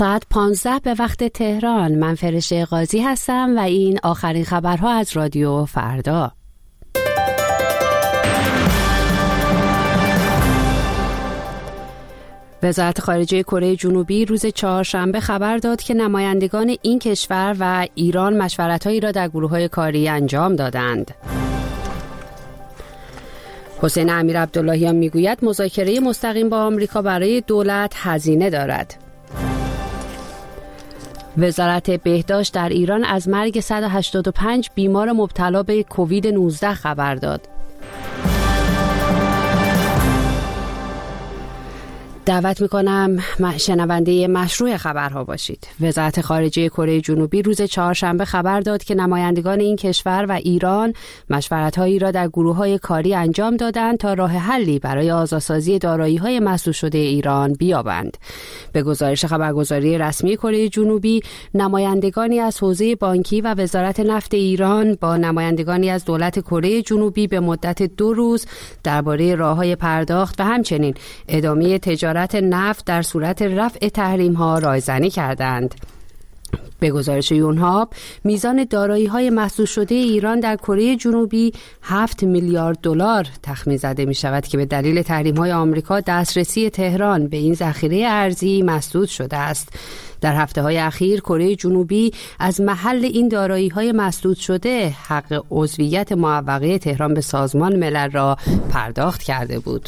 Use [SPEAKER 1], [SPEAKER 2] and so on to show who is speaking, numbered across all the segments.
[SPEAKER 1] ساعت 15 به وقت تهران. من فرشته قاضی هستم و این آخرین خبرها از رادیو فردا. وزارت خارجه کره جنوبی روز چهارشنبه خبر داد که نمایندگان این کشور و ایران مشورت‌هایی را در گروه‌های کاری انجام دادند. حسین امیرعبداللهیان میگوید مذاکره مستقیم با آمریکا برای دولت هزینه دارد. وزارت بهداشت در ایران از مرگ 185 بیمار مبتلا به کووید 19 خبر داد. دعوت میکنم شنونده مشروع خبرها باشید. وزارت خارجه کره جنوبی روز چهارشنبه خبر داد که نمایندگان این کشور و ایران مشورت‌هایی را در گروه‌های کاری انجام دادند تا راه حلی برای آزادسازی دارایی‌های مسدود شده ایران بیابند. به گزارش خبرگزاری رسمی کره جنوبی، نمایندگانی از حوزه بانکی و وزارت نفت ایران با نمایندگانی از دولت کره جنوبی به مدت 2 روز درباره راه‌های پرداخت و همچنین ادامه تجارت نفت در صورت رفع تحریم‌ها رایزنی کردند. به گزارش یونهاب، میزان دارایی‌های مسدود شده ایران در کره جنوبی 7 میلیارد دلار تخمین زده می‌شود که به دلیل تحریم‌های آمریکا دسترسی تهران به این ذخیره ارزی مسدود شده است. در هفته‌های اخیر کره جنوبی از محل این دارایی‌های مسدود شده حق عضویت معوقه تهران به سازمان ملل را پرداخت کرده بود.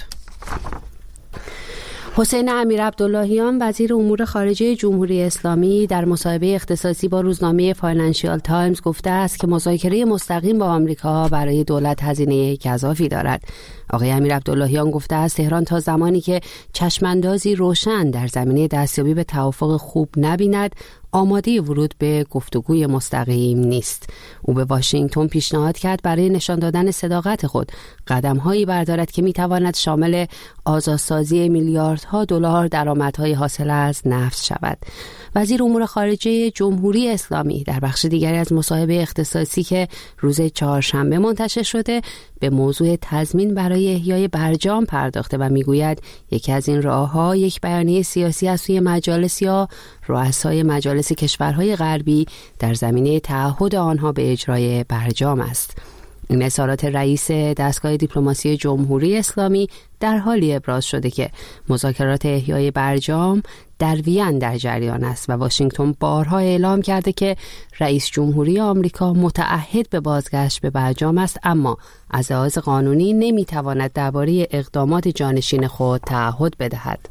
[SPEAKER 1] حسین امیرعبداللهیان وزیر امور خارجه جمهوری اسلامی در مصاحبه اختصاصی با روزنامه فاینانشیال تایمز گفته است که مذاکره مستقیم با آمریکا برای دولت هزینه گزافی دارد. آقای امیرعبداللهیان گفته است تهران تا زمانی که چشماندازی روشن در زمینه دستیابی به توافق خوب نبیند آماده ورود به گفتگوی مستقیم نیست. او به واشنگتن پیشنهاد کرد برای نشان دادن صداقت خود قدم‌هایی بردارد که می‌تواند شامل آزادسازی میلیاردها دلار درآمدهای حاصل از نفت شود. وزیر امور خارجه جمهوری اسلامی در بخش دیگری از مصاحبه اختصاصی که روز چهارشنبه منتشر شده به موضوع تضمین برای احیای برجام پرداخته و میگوید یکی از این راه‌ها یک بیانیه سیاسی از سوی مجالس یا رؤسای مجالس کشورهای غربی در زمینه تعهد آنها به اجرای برجام است. این اظهارات رئیس دستگاه دیپلماسی جمهوری اسلامی در حالی ابراز شده که مذاکرات احیای برجام در وین در جریان است و واشنگتن بارها اعلام کرده که رئیس جمهوری آمریکا متعهد به بازگشت به برجام است، اما از لحاظ قانونی نمیتواند درباره اقدامات جانشین خود تعهد بدهد.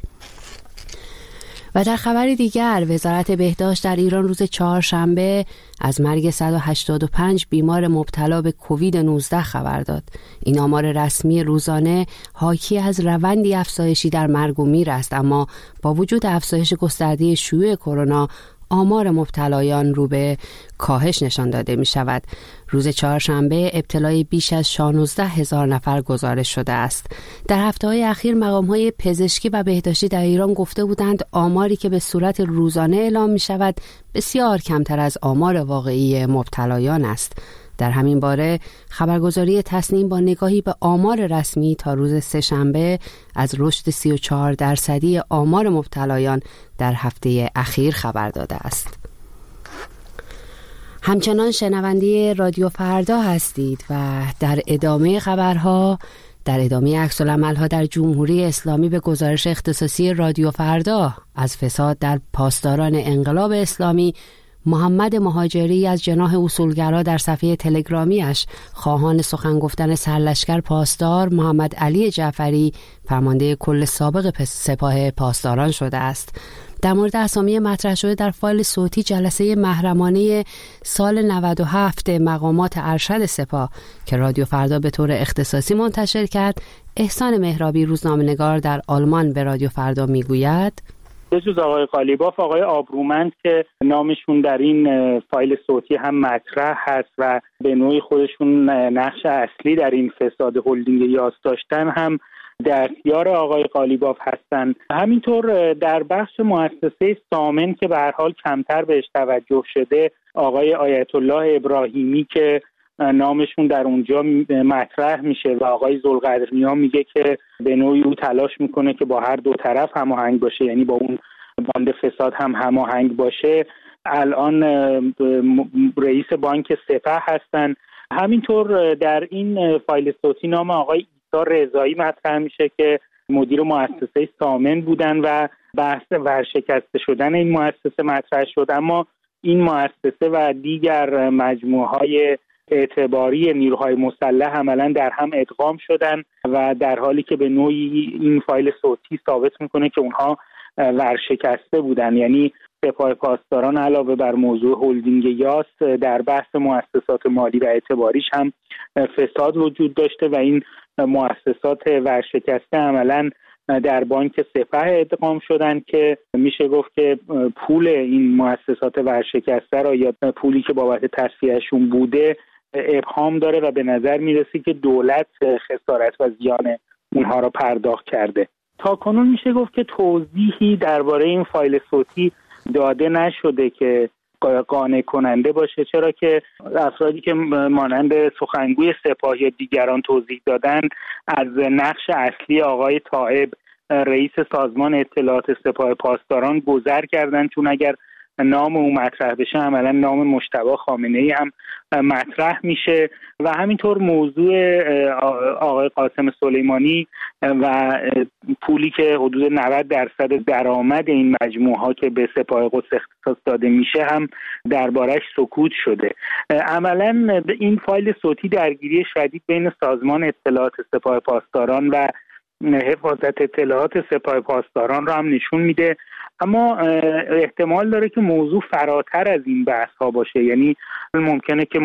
[SPEAKER 1] و در خبر دیگر، وزارت بهداشت در ایران روز چهارشنبه از مرگ 185 بیمار مبتلا به کووید 19 خبر داد. این آمار رسمی روزانه حاکی از روندی افزایشی در مرگ و میر است، اما با وجود افزایش گسترده شیوع کرونا آمار مبتلایان رو به کاهش نشان داده می شود. روز چهارشنبه ابتلای بیش از 16,000 نفر گزارش شده است. در هفته‌های اخیر مقام‌های پزشکی و بهداشتی در ایران گفته بودند آماری که به صورت روزانه اعلام می شود بسیار کمتر از آمار واقعی مبتلایان است. در همین باره خبرگزاری تصنیم با نگاهی به آمار رسمی تا روز سه‌شنبه از رشد 34% آمار مبتلایان در هفته اخیر خبر داده است. همچنان شنونده رادیو فردا هستید و در ادامه خبرها، در ادامه عکس‌العمل‌ها در جمهوری اسلامی به گزارش اختصاصی رادیو فردا از فساد در پاسداران انقلاب اسلامی، محمد مهاجری از جناح اصولگرا در صفحه تلگرامیش خواهان سخن گفتن سرلشکر پاسدار محمد علی جعفری فرمانده کل سابق سپاه پاسداران شده است. در مورد اسامی مطرح شده در فایل صوتی جلسه محرمانه سال 97 مقامات ارشد سپاه که رادیو فردا به طور اختصاصی منتشر کرد، احسان مهرابی روزنامه‌نگار در آلمان به رادیو فردا میگوید
[SPEAKER 2] به جز آقای قالیباف، آقای آبرومند که نامشون در این فایل صوتی هم مطرح هست و به نوعی خودشون نقش اصلی در این فساد هلدینگ یاس داشتن هم در اختیار آقای قالیباف هستند. همینطور در بخش مؤسسه سامن که به هر حال کمتر بهش توجه شده، آقای آیت الله ابراهیمی که نامشون در اونجا مطرح میشه و آقای ذوالقدرنیا میگه که به نوعی او تلاش میکنه که با هر دو طرف هماهنگ باشه، یعنی با اون باند فساد هم هماهنگ باشه. الان رئیس بانک سپه هستن. همینطور در این فایل صوتی نام آقای عیسی رضایی مطرح میشه که مدیر مؤسسه سامن بودن و بحث ورشکسته شدن این مؤسسه مطرح شد، اما این مؤسسه و دیگر مجموعه‌های اعتباری نیروهای مسلح عملاً در هم ادغام شدن و در حالی که به نوعی این فایل صوتی ثابت میکنه که اونها ورشکسته بودن. یعنی سپاه پاسداران علاوه بر موضوع هلدینگ یاس در بحث مؤسسات مالی و اعتباریش هم فساد وجود داشته و این مؤسسات ورشکسته عملاً در بانک سپه ادغام شدن که میشه گفت که پول این مؤسسات ورشکسته را یا پولی که بابت تصفیهشون بوده ابهام داره و به نظر میرسه که دولت خسارت و زیان اونها را پرداخت کرده. تا کنون میشه گفت که توضیحی درباره این فایل صوتی داده نشده که قانع کننده باشه، چرا که افرادی که مانند سخنگوی سپاه یا دیگران توضیح دادن از نقش اصلی آقای طایب رئیس سازمان اطلاعات سپاه پاسداران گذر کردن، چون اگر نام او مطرح بشه عملا نام مجتبی خامنه‌ای هم مطرح میشه و همینطور موضوع آقای قاسم سلیمانی و پولی که حدود 90% درآمد این مجموعه ها که به سپاه قدس اختصاص داده میشه هم دربارش سکوت شده. عملا این فایل صوتی درگیری شدید بین سازمان اطلاعات سپاه پاسداران و حفاظت اطلاعات سپاه پاسداران را هم نشون میده، اما احتمال داره که موضوع فراتر از این بحث ها باشه. یعنی ممکنه که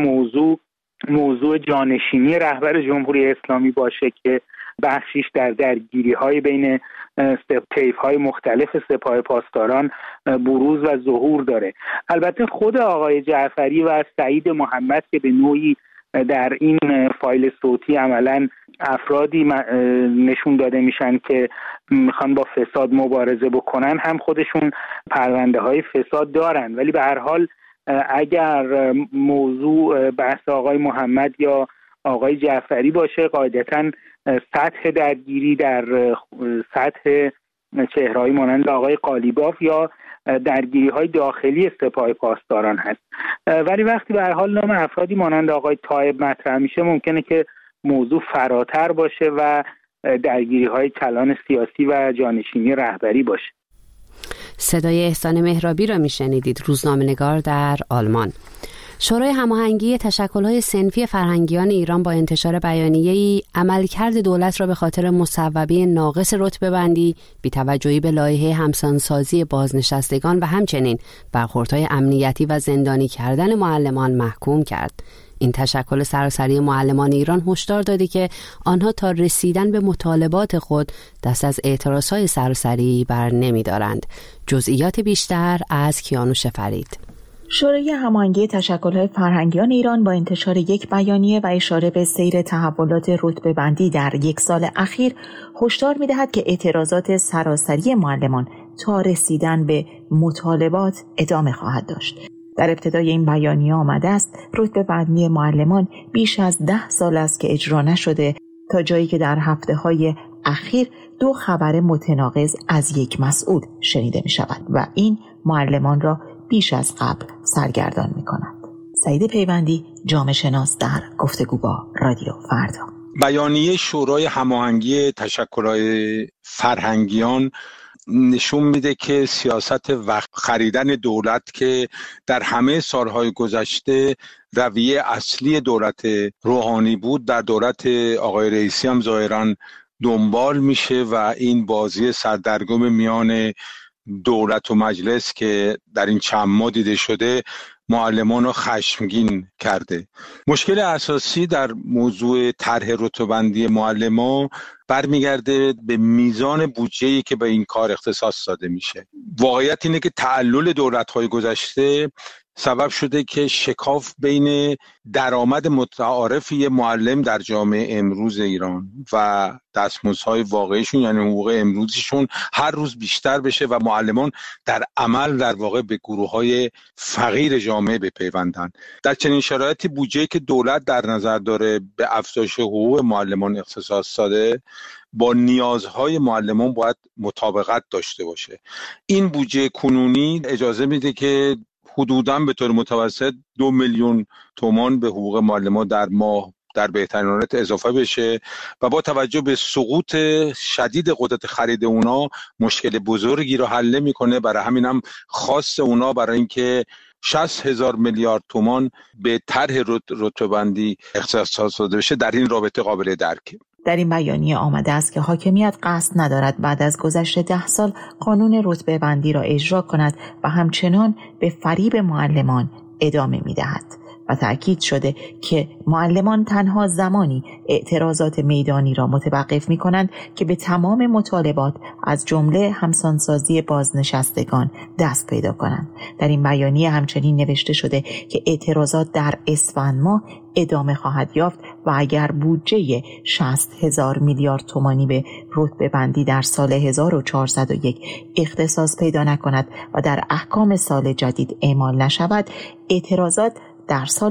[SPEAKER 2] موضوع جانشینی رهبر جمهوری اسلامی باشه که بخشیش در درگیری های بین طیف های مختلف سپاه پاسداران بروز و ظهور داره. البته خود آقای جعفری و سعید محمد که به نوعی در این فایل صوتی عملاً افرادی نشون داده میشن که میخوان با فساد مبارزه بکنن، هم خودشون پرونده های فساد دارن، ولی به هر حال اگر موضوع بحث آقای محمد یا آقای جعفری باشه، قاعدتاً سطح درگیری در سطح چهرهایی مانند آقای قالیباف یا درگیری های داخلی سپاه پاسداران هست. ولی وقتی به هر حال نام افرادی مانند آقای طایب مطرح میشه، ممکنه که موضوع فراتر باشه و درگیری های کلان سیاسی و جانشینی رهبری باشه.
[SPEAKER 1] صدای احسان مهرابی را میشنیدید، روزنامه‌نگار در آلمان. شورای هماهنگی تشکل‌های صنفی فرهنگیان ایران با انتشار بیانیه‌ای عملکرد دولت را به خاطر مصوبه ناقص رتبه‌بندی، بی‌توجهی به لایحه همسانسازی بازنشستگان و همچنین برخوردهای امنیتی و زندانی کردن معلمان محکوم کرد. این تشکل سراسری معلمان ایران هشدار داده که آنها تا رسیدن به مطالبات خود دست از اعتراضهای سراسری بر نمی‌دارند. جزئیات بیشتر از کیانوش فرید.
[SPEAKER 3] شورای هماهنگی تشکل‌های فرهنگیان ایران با انتشار یک بیانیه و اشاره به سیر تحولات رتبه‌بندی در یک سال اخیر هشدار می‌دهد که اعتراضات سراسری معلمان تا رسیدن به مطالبات ادامه خواهد داشت. در ابتدای این بیانیه آمده است رتبه‌بندی معلمان بیش از 10 سال است که اجرا نشده، تا جایی که در هفته‌های اخیر 2 خبر متناقض از یک مسئول شنیده می‌شود و این معلمان را بیش از قبل سرگردان می‌کند. سعید پیوندی، جامعه شناس، در گفتگو با رادیو فردا.
[SPEAKER 4] بیانیه شورای هماهنگی تشکل‌های فرهنگیان نشون میده که سیاست وقت خریدن دولت که در همه سالهای گذشته رویه اصلی دولت روحانی بود، در دولت آقای رئیسی هم ظاهراً دنبال میشه و این بازی سردرگم میان دولت و مجلس که در این چند ماه دیده شده معلمان رو خشمگین کرده. مشکل اساسی در موضوع طرح رتبه‌بندی معلمان برمیگرده به میزان بودجه‌ای که به این کار اختصاص داده میشه. واقعیت اینه که تعلل دولت‌های گذشته سبب شده که شکاف بین درآمد متعارف یه معلم در جامعه امروز ایران و دستمزدهای واقعیشون، یعنی حقوق امروزیشون، هر روز بیشتر بشه و معلمان در عمل در واقع به گروه‌های فقیر جامعه بپیوندن. در چنین شرایطی بودجه‌ای که دولت در نظر داره به افزایش حقوق معلمان اختصاص داده با نیازهای معلمان باید مطابقت داشته باشه. این بودجه کنونی اجازه میده که حدوداً به طور متوسط 2 میلیون تومان به حقوق معلمان در ماه در بهترین حالت اضافه بشه و با توجه به سقوط شدید قدرت خرید اونا مشکل بزرگی رو حل میکنه. برای همین هم خواست اونا برای اینکه 60,000 میلیارد تومان به طرح رتبه‌بندی اختصاص داده بشه در این رابطه قابل درکه.
[SPEAKER 3] در این بیانیه آمده است که حاکمیت قصد ندارد بعد از گذشت 10 سال قانون رتبه بندی را اجرا کند و همچنان به فریب معلمان ادامه می‌دهد و تأکید شده که معلمان تنها زمانی اعتراضات میدانی را متوقف می‌کنند که به تمام مطالبات از جمله همسانسازی بازنشستگان دست پیدا کنند. در این بیانیه همچنین نوشته شده که اعتراضات در اسفند ماه ادامه خواهد یافت و اگر بودجه 60,000 میلیارد تومانی به رتبه بندی در سال 1401 اختصاص پیدا نکند و در احکام سال جدید اعمال نشود، اعتراضات در سال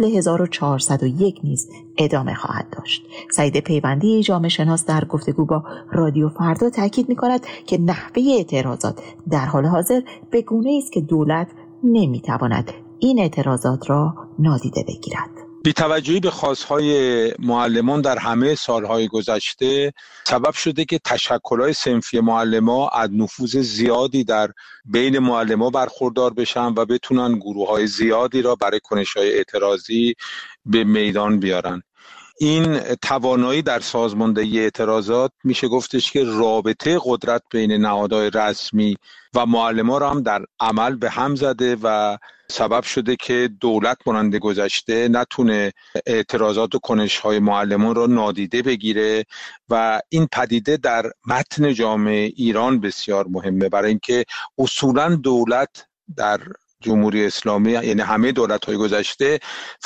[SPEAKER 3] 1401 نیز ادامه خواهد داشت. سعید پیوندی جامعه شناس در گفتگو با رادیو فردا تاکید می‌کند که نحوه اعتراضات در حال حاضر به گونه‌ای است که دولت نمی‌تواند این اعتراضات را نادیده بگیرد.
[SPEAKER 4] بی‌توجهی به خواست‌های معلمان در همه سال‌های گذشته سبب شده که تشکل‌های صنفی معلمان از نفوذ زیادی در بین معلمان برخوردار بشن و بتونن گروه‌های زیادی را برای کنش‌های اعتراضی به میدان بیارن. این توانایی در سازماندهی اعتراضات میشه گفتش که رابطه قدرت بین نهادهای رسمی و معلمان را هم در عمل به هم زده و سبب شده که دولت مانند گذشته نتونه اعتراضات و کنش‌های معلمان را نادیده بگیره و این پدیده در متن جامعه ایران بسیار مهمه، برای اینکه اصولاً دولت در جمهوری اسلامی، یعنی همه دولت‌های گذشته،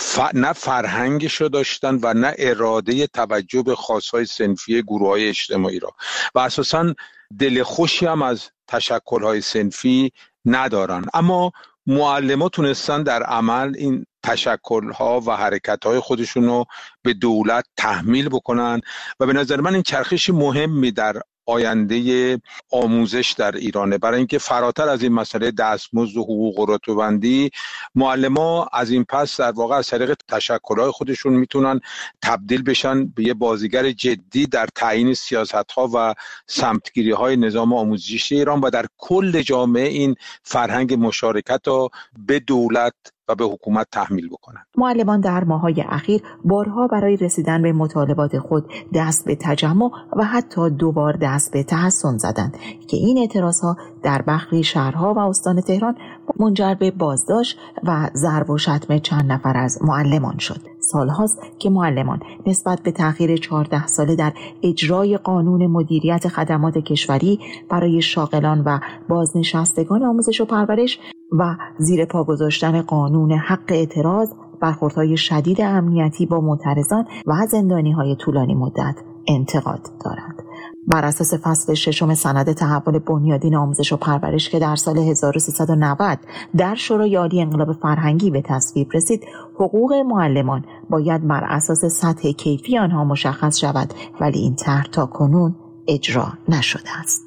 [SPEAKER 4] نه فرهنگش رو داشتن و نه اراده توجه به خواست‌های صنفی گروه‌های اجتماعی را و اساساً دل خوشی هم از تشکل‌های صنفی ندارن. اما معلمان تونستن در عمل این تشکل‌ها و حرکت‌های خودشون رو به دولت تحمیل بکنن و به نظر من این چرخش مهمی در آینده آموزش در ایرانه، برای اینکه فراتر از این مسئله دستمزد و حقوق و رتبه‌بندی، معلمان از این پس در واقع از طریق تشکل‌های خودشون میتونن تبدیل بشن به یه بازیگر جدی در تعیین سیاست‌ها و سمتگیری‌های نظام آموزشی ایران و در کل جامعه این فرهنگ مشارکت رو به دولت و به حکومت تحمیل بکنند.
[SPEAKER 3] معلمان در ماه‌های اخیر بارها برای رسیدن به مطالبات خود دست به تجمع و حتی 2 بار دست به تحصن زدند که این اعتراضها در برخی شهرها و استان تهران منجر به بازداشت و ضرب و شتم چند نفر از معلمان شد. سالهاست که معلمان نسبت به تأخیر 14 ساله در اجرای قانون مدیریت خدمات کشوری برای شاغلان و بازنشستگان آموزش و پرورش و زیر پا گذاشتن قانون حق اعتراض، برخوردهای شدید امنیتی با معترضان و زندانی‌های طولانی مدت انتقاد دارند. بر اساس فصل 6 سند تحول بنیادین آموزش و پرورش که در سال 1390 در شورای عالی انقلاب فرهنگی به تصویب رسید، حقوق معلمان باید بر اساس سطح کیفی آنها مشخص شود، ولی این طرح تاکنون اجرا نشده است.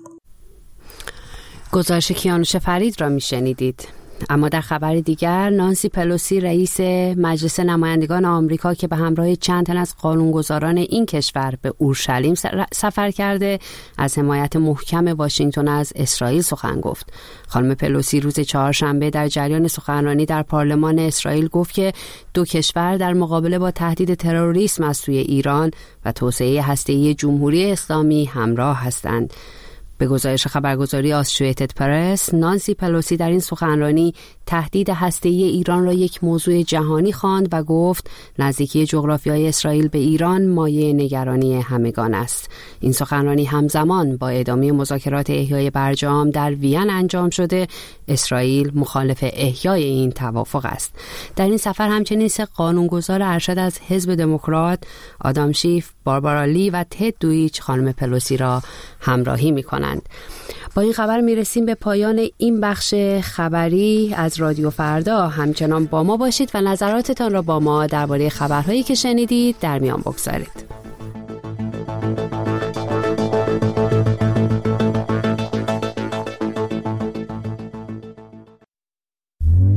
[SPEAKER 1] گزارش کیانوش فرید را میشنیدید. اما در خبر دیگر، نانسی پلوسی رئیس مجلس نمایندگان آمریکا که به همراه چند تن از قانونگذاران این کشور به اورشلیم سفر کرده، از حمایت محکم واشنگتن از اسرائیل سخن گفت. خانم پلوسی روز چهارشنبه در جریان سخنرانی در پارلمان اسرائیل گفت که 2 کشور در مقابله با تهدید تروریسم از سوی ایران و توسعه هسته‌ای جمهوری اسلامی همراه هستند. به گزارش خبرگزاری آسوشییتد پرس، نانسی پلوسی در این سخنرانی تهدید هسته‌ای ایران را یک موضوع جهانی خواند و گفت نزدیکی جغرافیای اسرائیل به ایران مایه نگرانی همگان است. این سخنرانی همزمان با ادامه مذاکرات احیای برجام در وین انجام شده. اسرائیل مخالف احیای این توافق است. در این سفر همچنین سه قانونگذار ارشد از حزب دموکرات، آدام شیف، باربارا لی و تد دویچ خانم پلوسی را همراهی می‌کنند. با این خبر میرسیم به پایان این بخش خبری از رادیو فردا. همچنان با ما باشید و نظراتتان را با ما درباره خبرهایی که شنیدید در میان بگذارید.